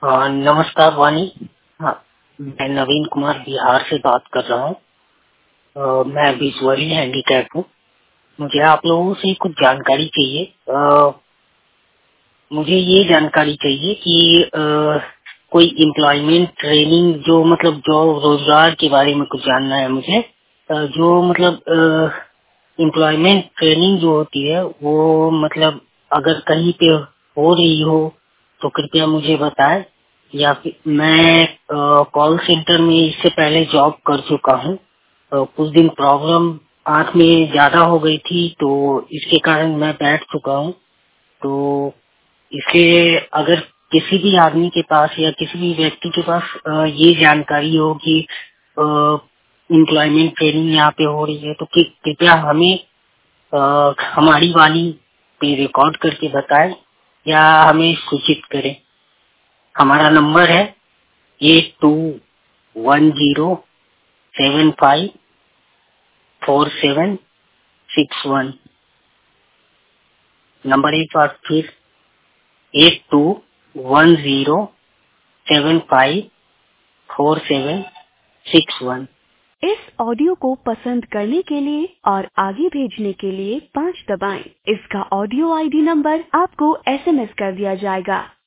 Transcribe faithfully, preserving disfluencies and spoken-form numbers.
हाँ, नमस्कार वानी। हाँ, मैं नवीन कुमार बिहार से बात कर रहा हूँ। अ, मैं विजुअली हैंडीकैप हूँ। मुझे आप लोगों से कुछ जानकारी चाहिए। अ, मुझे ये जानकारी चाहिए कि अ, कोई एम्प्लॉयमेंट ट्रेनिंग जो मतलब जो रोजगार के बारे में कुछ जानना है मुझे। अ, जो मतलब एम्प्लॉयमेंट ट्रेनिंग जो होती है वो मतलब अगर कहीं पे हो रही हो तो कृपया मुझे बताएं। या फिर मैं कॉल सेंटर में इससे पहले जॉब कर चुका हूँ। अ, कुछ दिन प्रॉब्लम आंख में ज्यादा हो गई थी तो इसके कारण मैं बैठ चुका हूँ। तो इसलिए अगर किसी भी आदमी के पास या किसी भी व्यक्ति के पास अ, ये जानकारी हो कि एम्प्लॉयमेंट ट्रेनिंग यहाँ पे हो रही है तो कि- कृपया हमें अ, हमारी वाणी पे रिकॉर्ड करके बताएं या हमें सूचित करें। हमारा नंबर है eight two one zero seven five four seven six one. Number एक बार फिर eight two one zero seven five four seven six one. इस ऑडियो को पसंद करने के लिए और आगे भेजने के लिए पाँच दबाएं। इसका ऑडियो आईडी नंबर आपको एसएमएस कर दिया जाएगा।